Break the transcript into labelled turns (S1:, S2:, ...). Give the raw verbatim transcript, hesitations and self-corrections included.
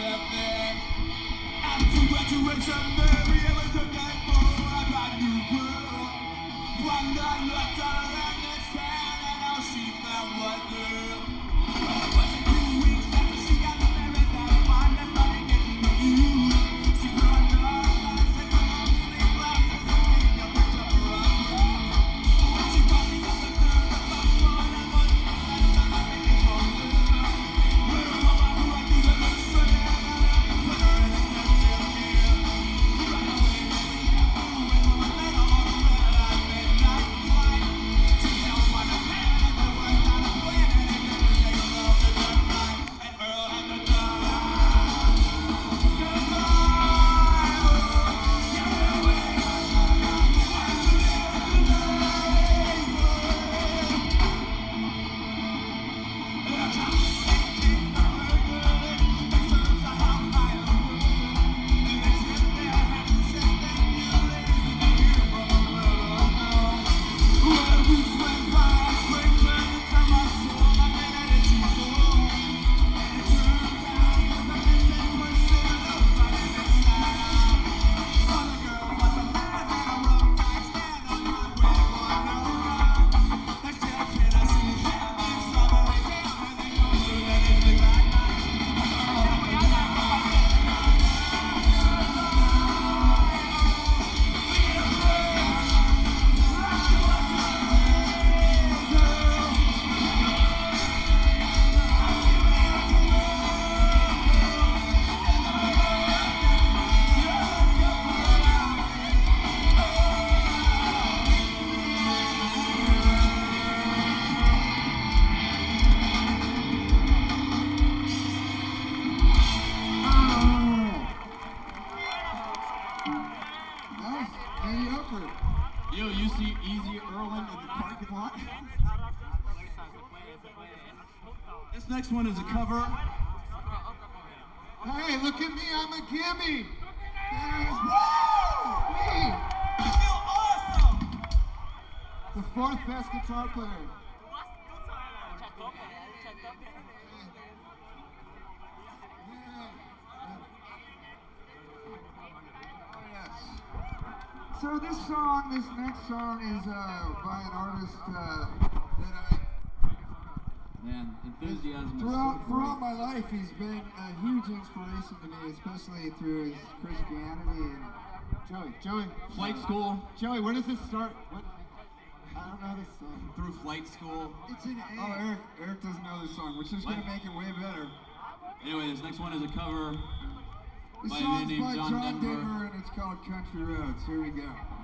S1: nothing. After graduation, baby, I was looking for a brand new girl. One night looked on her next hand, and now she found one girl. It wasn't two weeks after she got married that one that started getting confused. She brought her all and said, "Come on, sleep glasses and take your picture for a girl." When she brought me up the girl, the first one and one that started making for girl. Little mama who I need a little strand, and I put her in a goddamn mirror. Run away, baby, yeah, ooh, and we'll let her on the red light, midnight flight. She don't understand that the world got a plan, and it never takes love to get right. And Earl had to die.
S2: Yo, you see Easy Erlin in the parking lot? This next one is a cover.
S3: Hey, look at me, I'm a gimme! Woo! Me!
S1: I feel awesome!
S3: The fourth best guitar player. So this song, this next song is uh, by an artist uh, that I...
S2: Man, enthusiasm is
S3: Throughout,
S2: so
S3: throughout
S2: great.
S3: my life, he's been a huge inspiration to me, especially through his Christianity and... Joey, Joey.
S2: Flight School.
S3: Joey, where does this start? What? I don't know this song.
S2: Through Flight School.
S3: It's in A. Oh, Eric, Eric doesn't know this song, which is going to make it way better.
S2: Anyway, this next one is a cover
S3: This
S2: by a man
S3: song's
S2: named
S3: by
S2: John
S3: John
S2: Denver.
S3: Denver, and it's called Country Roads. Here we go.